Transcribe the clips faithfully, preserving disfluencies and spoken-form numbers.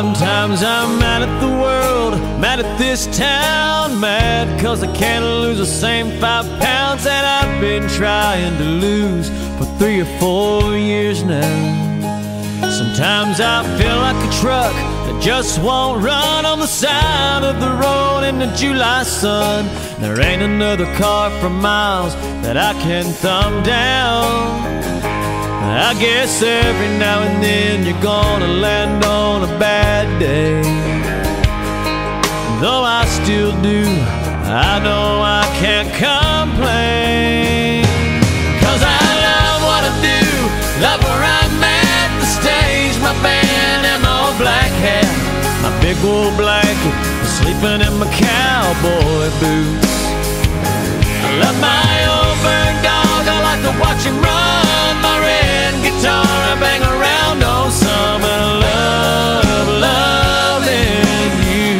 Sometimes I'm mad at the world, mad at this town, mad cause I can't lose the same five pounds that I've been trying to lose for three or four years now. Sometimes I feel like a truck that just won't run on the side of the road in the July sun. There ain't another car for miles that I can thumb down. I guess every now and then you're gonna land on a bad day. Though I still do, I know I can't complain. Cause I love what I do, love where I'm at, the stage, my band, and my old black hat, my big wool blanket, sleeping in my cowboy boots. I love my old bird dog, I like to watch him run, my red guitar, I bang around on some, and I love, loving you.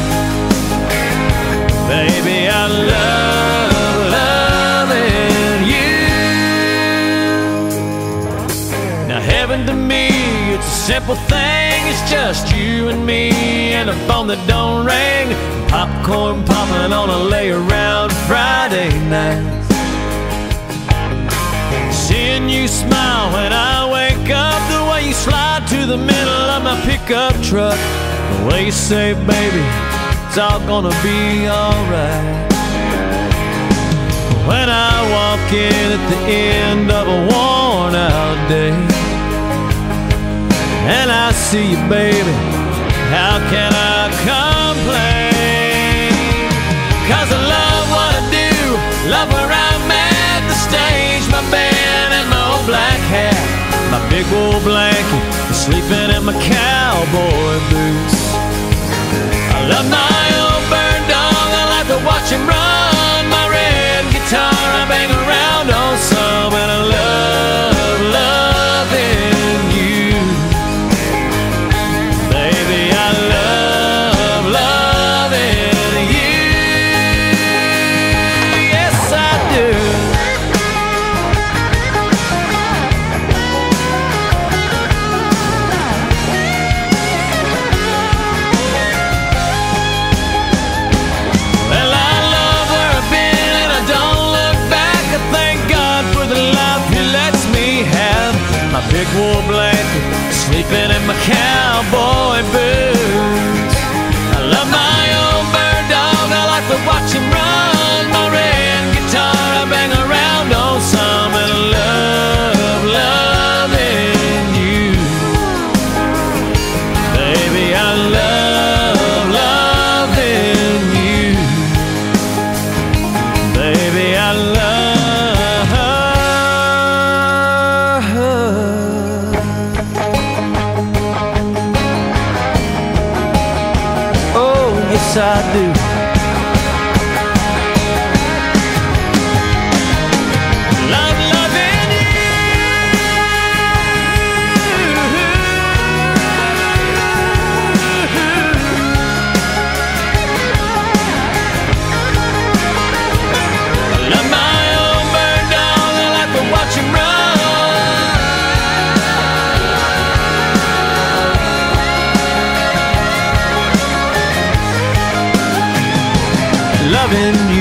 Baby, I love, loving you. Now heaven to me, it's a simple thing, it's just you and me, and a phone that don't ring, popcorn popping on a lay-around Friday night. Seeing you smile when I wake up, the way you slide to the middle of my pickup truck, the way you say, baby, it's all gonna be alright. When I walk in at the end of a worn out day, and I see you, baby, how can I complain? Cause I love what I do, love where I'm at, the stage, my band, and my old black hat, my big wool blanket, sleeping in my cowboy boots. I love my old bird dog, I like to watch him run, my red guitar, I bang around on some, and I love, loving you. Baby, I love, loving you. Yes, I do. My big wool blanket, sleeping in my cowboy boots. I love my old bird dog, I like to watch him run, my red guitar, I bang around on some, and I love, loving you. Baby, I love, loving you. Baby, I love. Yes, I do. Love, loving you. I love my old bird dog, I like to watch him run. Loving you.